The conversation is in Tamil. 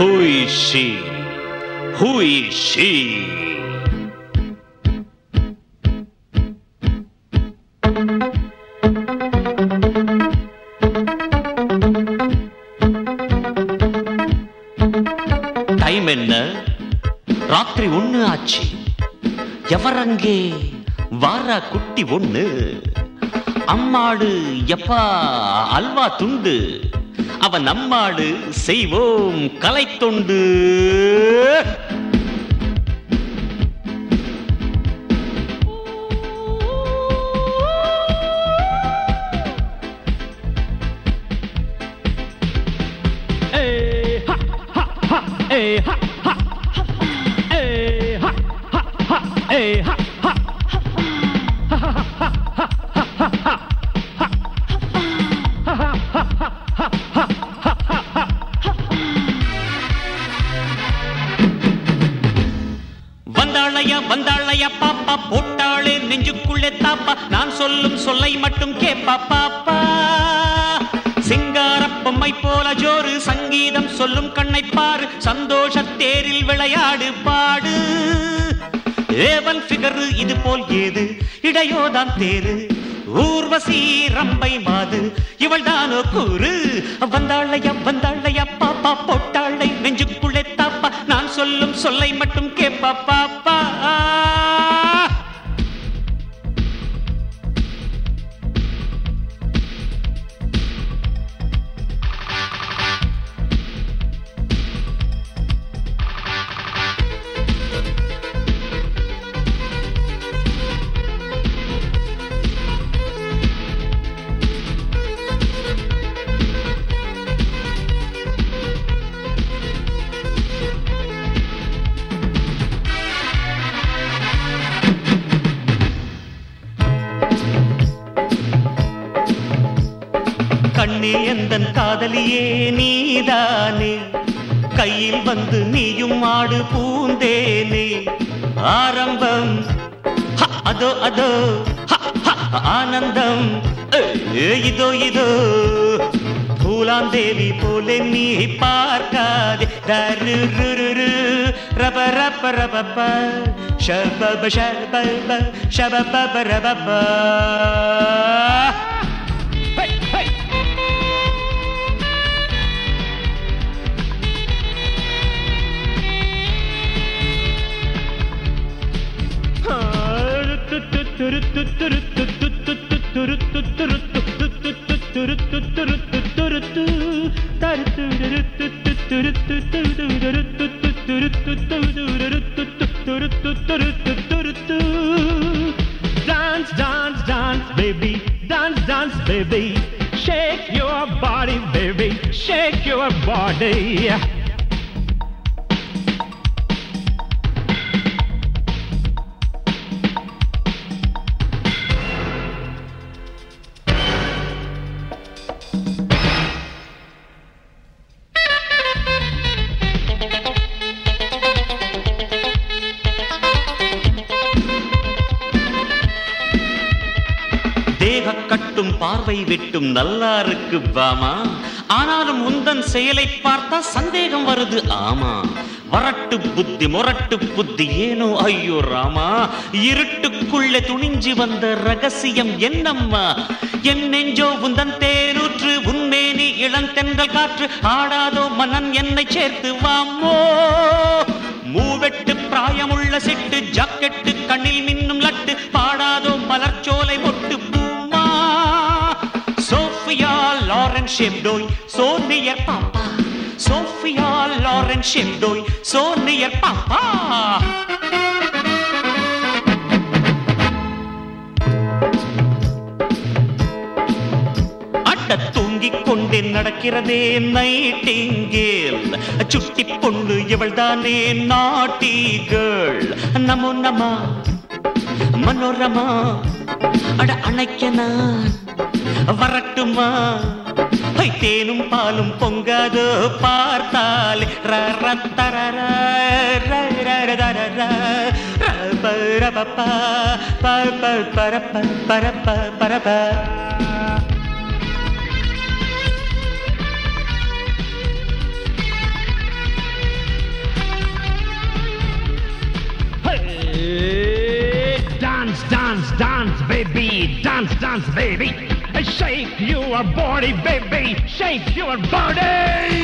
Who is she? Who is she? Time என்ன? ராத்திரி 1 ஆச்சு. எவரங்கே வாரா குட்டி ஒண்ணு? அம்மாடு எப்பா அல்வா துண்டு, அவன் நம்மாடு செய்வோம் கலை தொண்டு. வந்தாளையா பாப்பா, போட்டாளே நெஞ்சுக்குள்ளே தாப்பா, நான் சொல்லும் சொல்லை மட்டும் கேப்பா பாப்பா. சிங்கார பொம்மை போல ஜோறு, சங்கீதம் சொல்லும் கண்ணை பாரு, சந்தோஷ தேரில் விளையாடு பாடு. ஏவல் ஃபிகர் இது போல் ஏது, இடையோதான் தேரு, ஊர்வசி ரம்பை மாது, இவள் தானோ கூறு. வந்தாளையா பாப்பா, போட்டாளை நெஞ்சுக்குள்ளே தாப்பா, நான் சொல்லும் சொல்லை மட்டும் கேப்பா பாப்பா. கண்ணே எந்தன் காதலியே நீதானே, கையில் வந்து நீயும் ஆடு பூந்தேனே. ஆரம்பம் அதோ அதோ ஆனந்தம் இதோ இதோ, பூலாந்தேவி போலே நீ பார்க்காதே. ரப ரப ரப ஷபப ஷபப ஷபப ரபப. Dance, dance, dance, baby. Dance, dance, baby. Shake your body, baby. Shake your body. தேக கட்டும் பார்வை வெட்டும் நல்லா இருக்கு பாமா, ஆனாலும் உந்தன் செயலை பார்த்தா சந்தேகம் வருது ஆமா. வரட்டு புத்தி முரட்டு புத்தி ஏனோ ஐயோ ராமா, இருட்டுக்குள்ளே துணிஞ்சு வந்த ரகசியம் என்னம்மா? என் நெஞ்சோ உந்தன் தேனூற்று, உன்மேனி இளந்தென்றல் காற்று, ஆடாதோ மனன் என்னை சேர்த்து வாமோ. மூவெட்டு பிராயமுள்ள சிட்டு, ஜாக்கெட்டு கண்ணில் மின்னும் லட்டு, பாடாதோ மலர்ச்சோலை ஒட்டு பூமா. சோஃபியா லாரன்ஸ் ஷெப்டோய் so near papa, Sophia Loren Shimdoy so near papa. அட்ட தூங்கிக் கொண்டே நடக்கிறதே நைட்டிங்கேல், சுட்டி பொண்ணு இவள்தானே நாட்டி கேர்ள். நமோ நம மனோரமா, அட அணைக்க நான் வரட்டுமா? தேனும் பாலும் பொங்காதோ பார்த்தாலே. baby, dance, dance, baby. Shake your body, baby, shake your body.